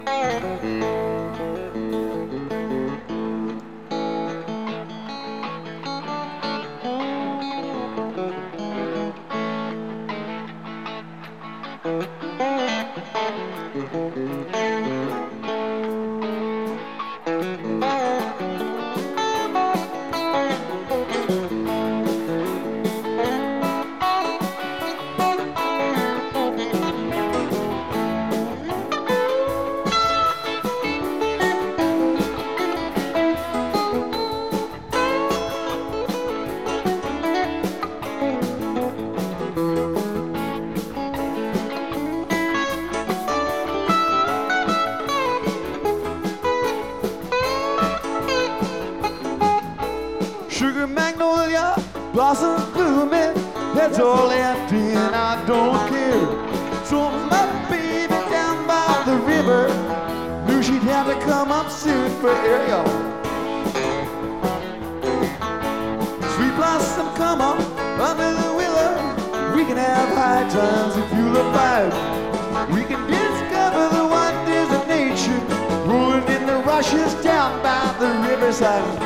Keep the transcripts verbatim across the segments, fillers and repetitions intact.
Sugar magnolia, blossom blooming, that's all empty and I don't care. So my baby down by the river knew she'd have to come up soon for air, y'all. Sweet blossom, come up under the willow. We can have high times if you look right. We can discover the wonders of nature, rolling in the rushes down by the riverside.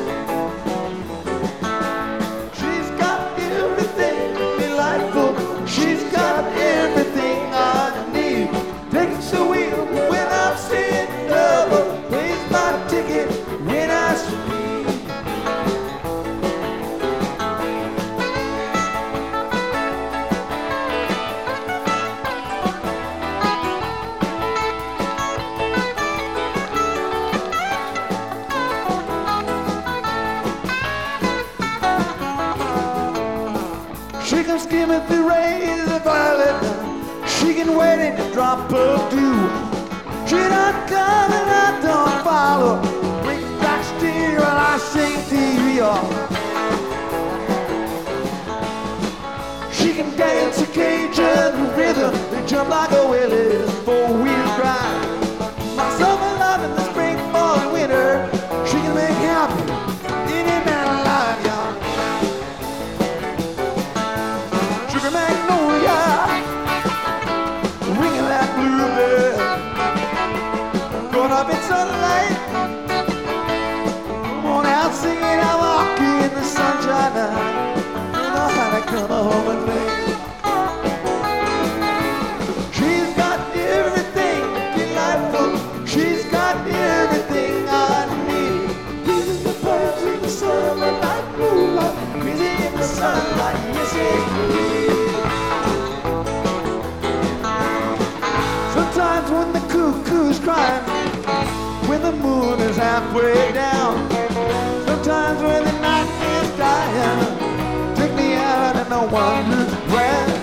She's got everything I need. Takes the wheel when I'm sitting double. Plays my ticket when I speed. She can skim at the rays of violet. She can wait in a drop of dew. She don't come and I don't follow. Bring back steer and I sing to you, y'all. She can dance a Cajun rhythm and jump like a Willie's four-wheel drive. My summer love in the spring, fall, and winter. She can make happy any man alive, y'all. Sugar magnolia, ringing that bluebird, caught up in sunlight. Come on out singing, I walk in the sunshine now. You know how to come home with me. She's got everything delightful. She's got everything I need. This is the perfect summer night moonlight, breathing in the sunlight, yes indeed. Sometimes when the cuckoo's crying, when the moon is halfway down, sometimes when the night is dying, take me out and I wonder where.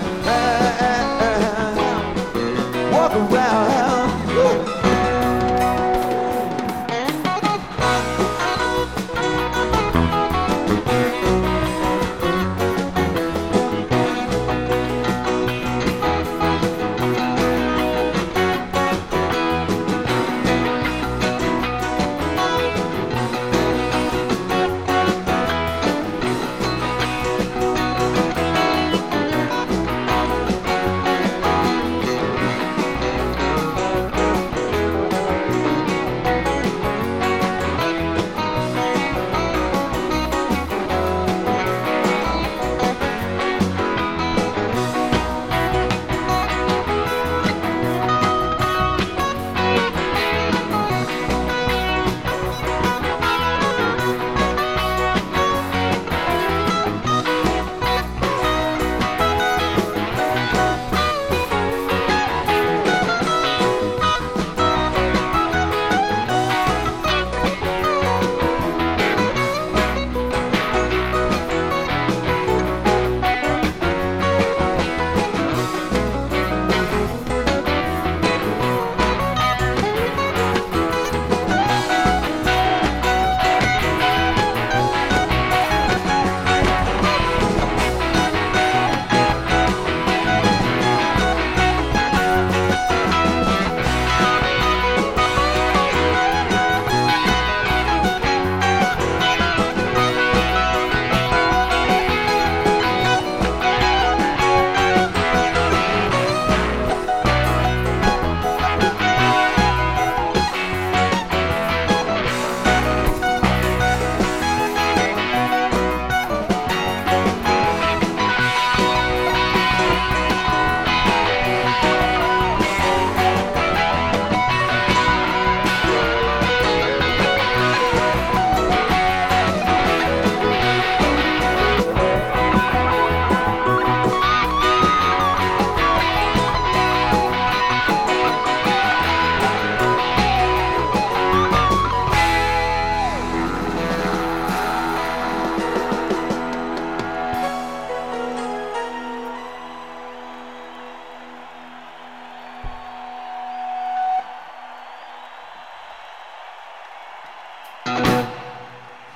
Walk around. Woo.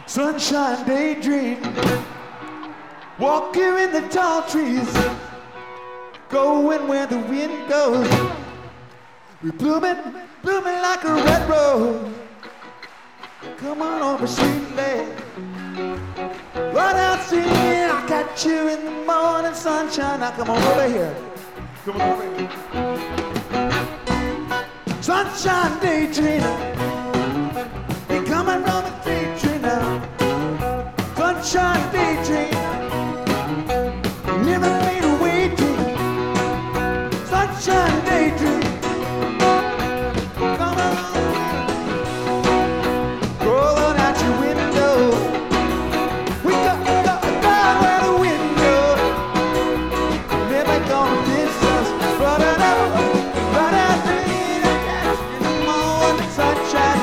Sunshine daydream, walking in the tall trees, going where the wind goes. We're blooming, blooming like a red rose. Come on over, sweet lady. Run out, see, I'll catch you in the morning sunshine. Now come on over here. Come on over here. Sunshine daydream, you're coming from a daydream now. Sunshine daydream, never made a waiting. Sunshine daydream, come on, rolling out your window. We got, got down where the window, never gonna miss us. But I know, but I think I catch you in the morning sunshine.